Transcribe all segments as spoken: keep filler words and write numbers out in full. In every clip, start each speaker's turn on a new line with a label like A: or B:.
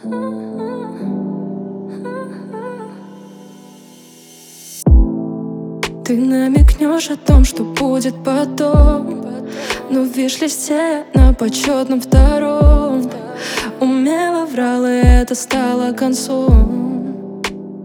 A: Ты намекнешь о том, что будет потом, но в виш-листе на почетном втором умело врал, и это стало концом.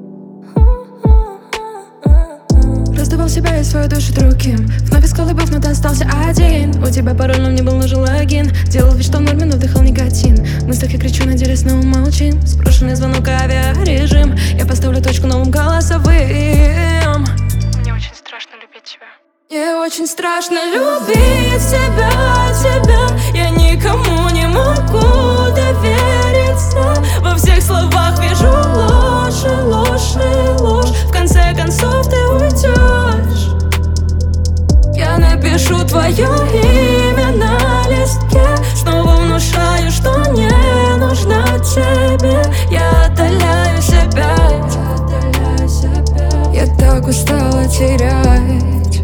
A: Раздавал себя и свою душу другим, вновь искал любовь, но ты остался один. У тебя паролем не был нужен логин. Делал вид, что в норме, но вдыхал никотин. В мыслях я кричу, на деле снова молчим. Спрошенный звонок, авиарежим. Я поставлю точку новым голосовым.
B: Мне очень страшно любить тебя.
A: Мне очень страшно любить тебя, тебя. Я никому не могу довериться. Во всех словах вижу ложь, и ложь, и ложь. В конце концов ты уйдешь. Я напишу твое имя на листке. Снова внушаю, что не нужна тебе. Я отдаляю себя, я отдаляю себя. Я так устала терять.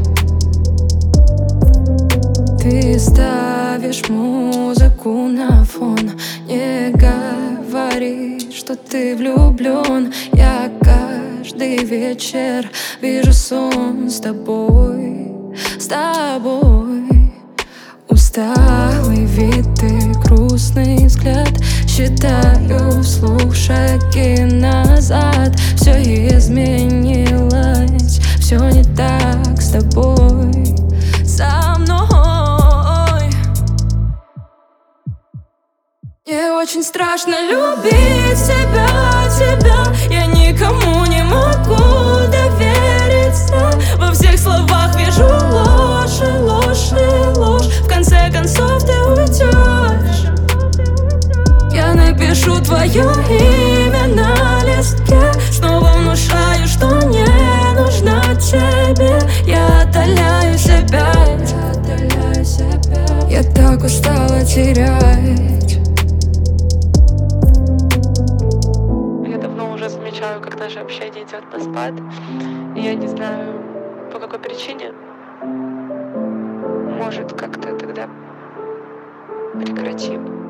A: Ты ставишь музыку на фон. Не говори, что ты влюблен. Я каждый вечер вижу сон с тобой, с тобой. Усталый вид и грустный взгляд. Считаю вслух шаги назад. Все изменилось, все не так с тобой, со мной. Мне очень страшно любить тебя, тебя. Я никому не могу довериться. Во всех словах вижу ложь, и ложь, и ложь. В конце концов ты уйдешь. Я напишу твое имя на листке. Снова внушаю, что не нужна тебе. Я отдаляю себя, я отдаляю себя. Я так устала терять.
B: Я давно уже замечаю, как наше общение идет на спад. И я не знаю, по какой причине. Может, как-то тогда прекратим.